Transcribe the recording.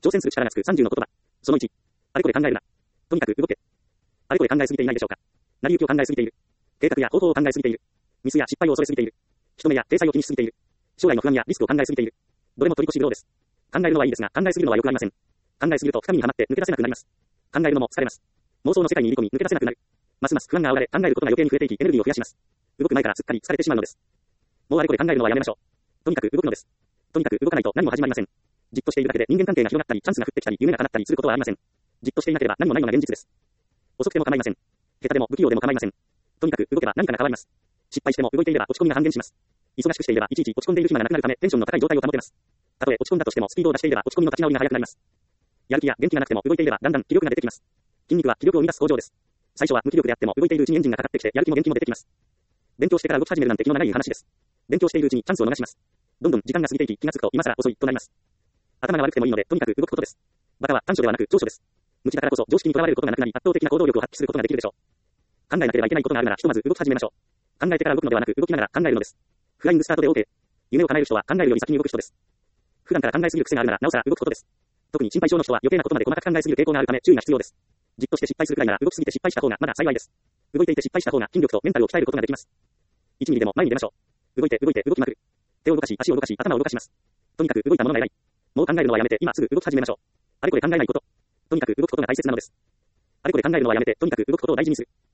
挑戦する力がつく30の言葉。その1。あれこれ考えるな。とにかく動け。あれこれ考えすぎていないでしょうか。成り行きを考えすぎている。計画や方法を考えすぎている。ミスや失敗を恐れすぎている。人目や体裁を気にしすぎている。将来の不安やリスクを考えすぎている。どれも取り越し苦労です。考えるのはいいですが、考えすぎるのは良くありません。考えすぎると深みにはまって抜け出せなくなります。考えるのも疲れます。妄想の世界に入り込み抜け出せなくなる。ますます不安が煽られ、考えることが余計に増えていき、エネルギーを増やします。動く前からすっかり疲れてしまうのです。もうあれこれ考えるのはやめましょう。とにかく動くのです。とにかく動かないと何も始まりません。じっとしているだけで人間関係が広がったり、チャンスが降ってきたり、夢が叶ったりすることはありません。じっとしていなければ何もないのが現実です。遅くても構いません。下手でも不器用でも構いません。とにかく動けば何かが変わります。失敗しても動いていれば落ち込みが半減します。忙しくしていればいちいち落ち込んでいる暇がなくなるためテンションの高い状態を保てます。たとえ落ち込んだとしてもスピードを出していれば落ち込みの立ち直りが早くなります。やる気や元気がなくても動いていればだんだん気力が出てきます。筋肉は気力を生み出す工場です。最初は無気力であっても動いているうちにエンジンがかかってきてやる気も元気も出てきます。勉強してから動き始めるなんて気の長い話です。勉強しているうちにチャンスを逃します。どんどん時間が過ぎていき気がつくと今更遅いとなります。頭が悪くてもいいのでとにかく動くことです。バカは短所ではなく長所です。無知だからこそ常識にとらわれることがなくなり圧倒的な行動力を発揮することができるでしょう。考えなければいけないことがあるならひとまず動き始めましょう。考えてから動くのではなく動きながら考えるのです。フライングスタートで OK。夢を叶える人は考えるより先に動く人です。普段から考えすぎる癖があるならなおさら動くことです。特に心配性の人は余計なことまで細かく考えすぎる傾向があるため注意が必要です。じっとして失敗するくらいなら動きすぎて失敗した方がまだ幸いです。動いていて失敗した方が筋力とメンタルを鍛えることができます。1ミリでも前に出ましょう。動いて動きまくる。手を動かし足を動かし頭を動かします。とにかく動いたものが偉い。もう考えるのはやめて今すぐ動き始めましょう。あれこれ考えないこと。とにかく動くことが大切なのです。あれこれ考えるのはやめてとにかく動くことを大事にする。